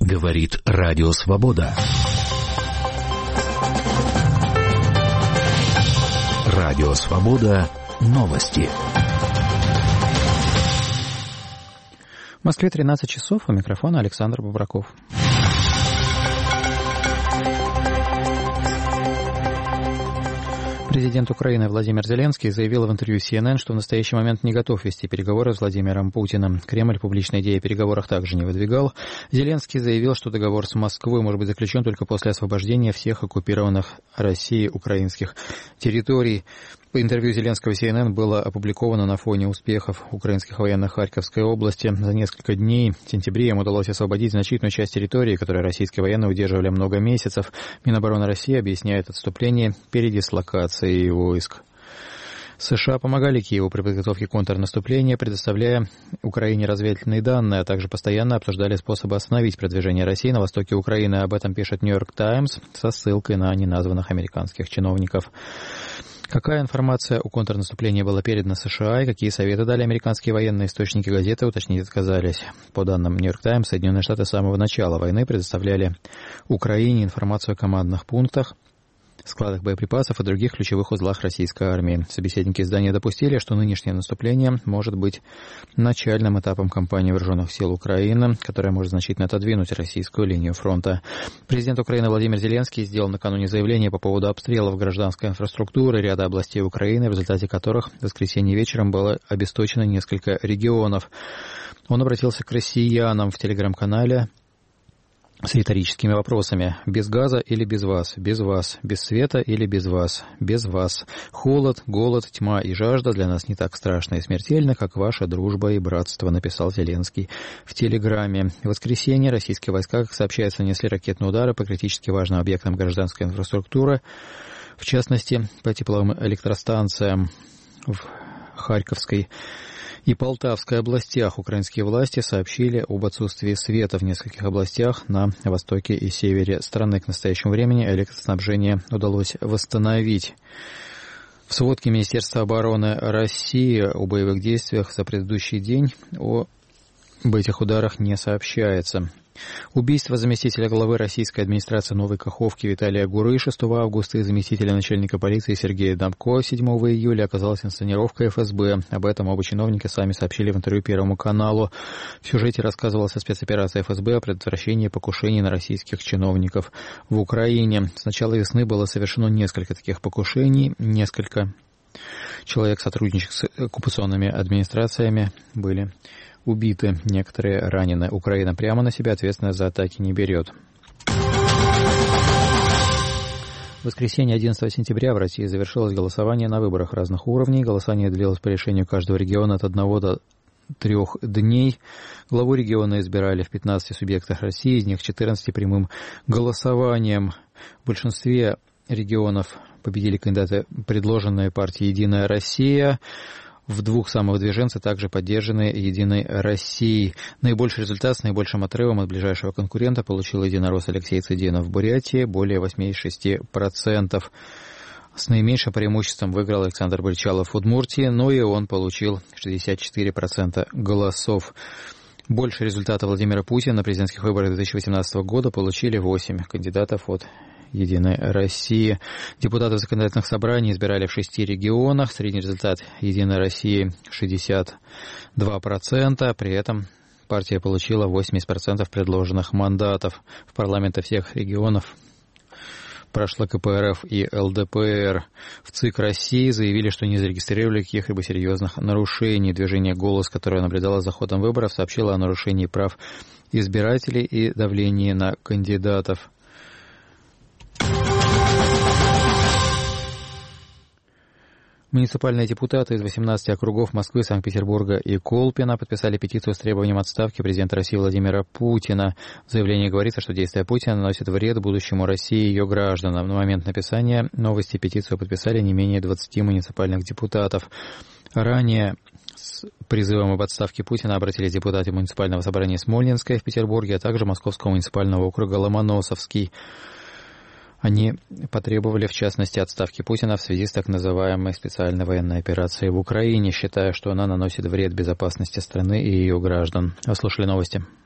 Говорит Радио Свобода. Радио Свобода. Новости. В Москве 13 часов. У микрофона Александр Бобраков. Президент Украины Владимир Зеленский заявил в интервью CNN, что в настоящий момент не готов вести переговоры с Владимиром Путиным. Кремль публичной идеи о переговорах также не выдвигал. Зеленский заявил, что договор с Москвой может быть заключен только после освобождения всех оккупированных Россией украинских территорий. Интервью Зеленского CNN было опубликовано на фоне успехов украинских военных в Харьковской области. За несколько дней в сентябре им удалось освободить значительную часть территории, которую российские военные удерживали много месяцев. Минобороны России объясняет отступление передислокацией войск. США помогали Киеву при подготовке контрнаступления, предоставляя Украине разведывательные данные, а также постоянно обсуждали способы остановить продвижение России на востоке Украины. Об этом пишет «Нью-Йорк Таймс» со ссылкой на неназванных американских чиновников. Какая информация о контрнаступлении была передана США и какие советы дали американские военные источники газеты, уточнить отказались. По данным «Нью-Йорк Таймс», Соединенные Штаты с самого начала войны предоставляли Украине информацию о командных пунктах, складах боеприпасов и других ключевых узлах российской армии. Собеседники издания допустили, что нынешнее наступление может быть начальным этапом кампании вооруженных сил Украины, которая может значительно отодвинуть российскую линию фронта. Президент Украины Владимир Зеленский сделал накануне заявление по поводу обстрелов гражданской инфраструктуры ряда областей Украины, в результате которых в воскресенье вечером было обесточено несколько регионов. Он обратился к россиянам в телеграм-канале с риторическими вопросами. Без газа или без вас? Без вас. Без света или без вас? Без вас. Холод, голод, тьма и жажда для нас не так страшны и смертельны, как ваша дружба и братство, написал Зеленский в Телеграме. В воскресенье российские войска, как сообщается, нанесли ракетные удары по критически важным объектам гражданской инфраструктуры, в частности, по тепловым электростанциям в Харьковской и Полтавской областях. Украинские власти сообщили об отсутствии света в нескольких областях на востоке и севере страны. К настоящему времени электроснабжение удалось восстановить. В сводке Министерства обороны России о боевых действиях за предыдущий день об этих ударах не сообщается. Убийство заместителя главы российской администрации Новой Каховки Виталия Гуры 6 августа и заместителя начальника полиции Сергея Дамко 7 июля оказалась инсценировкой ФСБ. Об этом оба чиновника сами сообщили в интервью Первому каналу. В сюжете рассказывалась о спецоперации ФСБ о предотвращении покушений на российских чиновников в Украине. С начала весны было совершено несколько таких покушений. Несколько человек, сотрудничающих с оккупационными администрациями, были убиты, некоторые ранены. Украина прямо на себя ответственность за атаки не берет. В воскресенье 11 сентября в России завершилось голосование на выборах разных уровней. Голосование длилось по решению каждого региона от 1 до 3 дней. Главу региона избирали в 15 субъектах России, из них 14 прямым голосованием. В большинстве регионов победили кандидаты, предложенные партией «Единая Россия». В 2 самовыдвиженцы также поддержаны «Единой Россией». Наибольший результат с наибольшим отрывом от ближайшего конкурента получил единорос Алексей Цыдинов в Бурятии, более 86%. С наименьшим преимуществом выиграл Александр Бричалов в Удмуртии, но и он получил 64% голосов. Больше результата Владимира Путина на президентских выборах 2018 года получили 8 кандидатов от «Единой России». Депутаты законодательных собраний избирали в 6 регионах. Средний результат «Единой России» 62%. При этом партия получила 80% предложенных мандатов. В парламенты всех регионов прошла КПРФ и ЛДПР. В ЦИК России заявили, что не зарегистрировали каких-либо серьезных нарушений. Движение «Голос», которое наблюдало за ходом выборов, сообщило о нарушении прав избирателей и давлении на кандидатов. Муниципальные депутаты из 18 округов Москвы, Санкт-Петербурга и Колпина подписали петицию с требованием отставки президента России Владимира Путина. В заявлении говорится, что действия Путина наносят вред будущему России и ее гражданам. На момент написания новости петицию подписали не менее 20 муниципальных депутатов. Ранее с призывом об отставке Путина обратились депутаты муниципального собрания Смольнинское в Петербурге, а также Московского муниципального округа Ломоносовский. Они потребовали, в частности, отставки Путина в связи с так называемой специальной военной операцией в Украине, считая, что она наносит вред безопасности страны и ее граждан. Вы слушали новости.